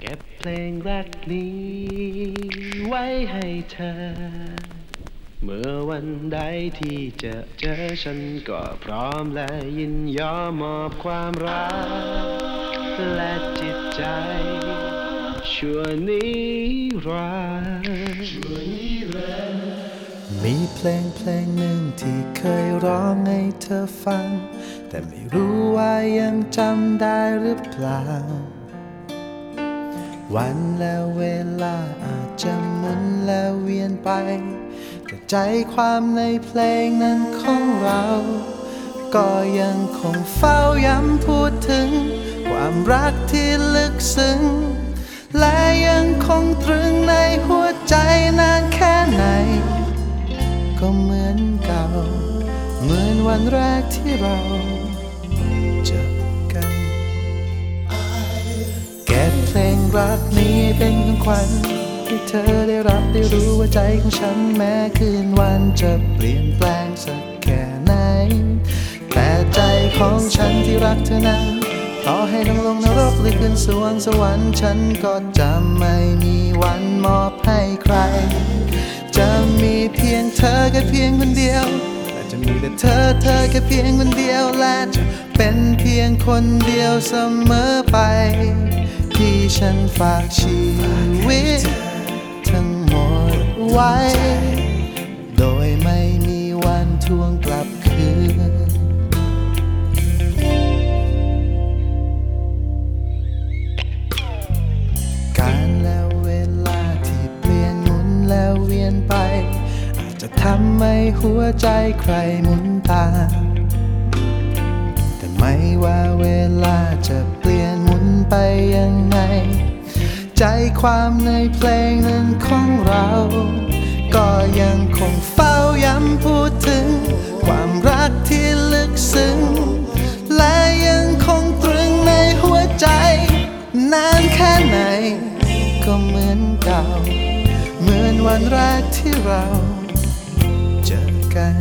เก็บเพลงรักนี้ไว้ให้เธอเมื่อวันใดที่จะเจอฉันก็พร้อมและยินยอมมอบความรักและจิตใจชั่วนิรันดร์มีเพลงหนึ่งที่เคยร้องให้เธอฟังแต่ไม่รู้ว่ายังจำได้หรือเปล่าวันและเวลาอาจจะหมุนและเวียนไปแต่ใจความในเพลงนั้นของเราก็ยังคงเฝ้าย้ำพูดถึงความรักที่ลึกซึ้งและยังคงตรึงในหัวใจนานแค่ไหนก็เหมือนเก่าเหมือนวันแรกที่เราเจอกันเก็บเพลงรักนี้เป็นของขวัญให้เธอได้รับได้รู้ว่าใจของฉันแม้คืนวันจะเปลี่ยนแปลงสักแค่ไหนแต่ใจของฉันที่รักเธอนั้นต่อให้ต้องลงนรกหรือขึ้นสวงสวรรค์ฉันก็จะไม่มีวันมอบให้ใครจะมีเพียงเธอแค่เพียงคนเดียวและจะมีแต่เธอแค่เพียงคนเดียวและจะเป็นเพียงคนเดียวเสมอไปที่ฉันฝากชีวิตทั้งหมดไว้โดยไม่มีวันทวงกลับคืนการและเวลาที่เปลี่ยนหมุนแล้วเวียนไปอาจจะทำให้หัวใจใครหมุนตามแต่ไม่ว่าเวลาจะเปลี่ยนหมุนไปยังไงใจความในเพลงนั้นของเราก็ยังคงเฝ้าย้ำพูดถึงความรักที่ลึกซึ้งและยังคงตรึงในหัวใจนานแค่ไหนก็เหมือนเก่าเหมือนวันแรกที่เราเจอกัน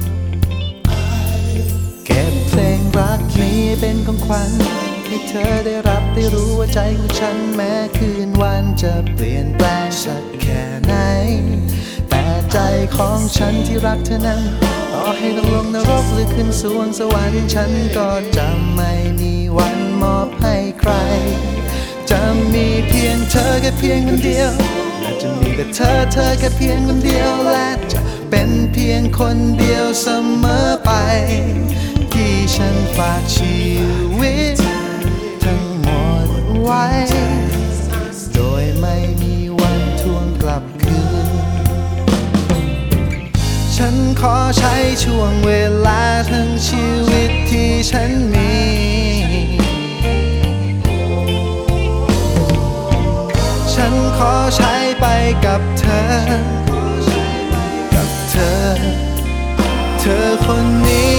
เก็บเพลงรักนี้เป็นของขวัญให้เธอได้รับได้รู้ว่าใจของฉันแม้คืนวันจะเปลี่ยนแปลงสักแค่ไหนแต่ใจของฉันที่รักเธอนั้นต่อให้ต้องลงนรกหรือขึ้นสวงสวรรค์ฉันก็จะไม่มีวันมอบให้ใครจะมีเพียงเธอแค่เพียงคนเดียวและจะมีแต่เธอแค่เพียงคนเดียวและจะเป็นเพียงคนเดียวเสมอไปที่ฉันฝากชีวิตทั้งหมดไว้โดยไม่มีวันทวงกลับคืนฉันขอใช้ช่วงเวลาทั้งชีวิตที่ฉันมีฉันขอใช้ไปกับเธอคนนี้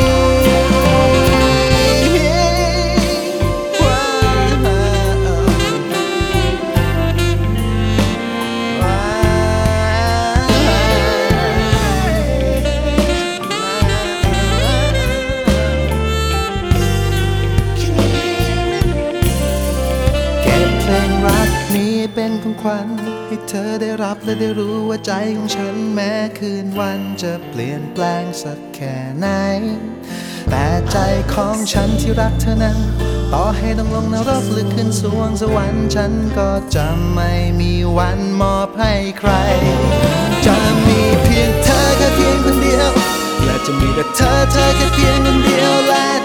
เป็นของขวัญให้เธอได้รับและได้รู้ว่าใจของฉันแม้คืนวันจะเปลี่ยนแปลงสักแค่ไหนแต่ใจของฉันที่รักเธอนั้นต่อให้ต้องลงนรกหรือขึ้นสวงสวรรค์ฉันก็จะไม่มีวันมอบให้ใครจะมีเพียงเธอแค่เพียงคนเดียวและจะมีแต่เธอแค่เพียงคนเดียวและ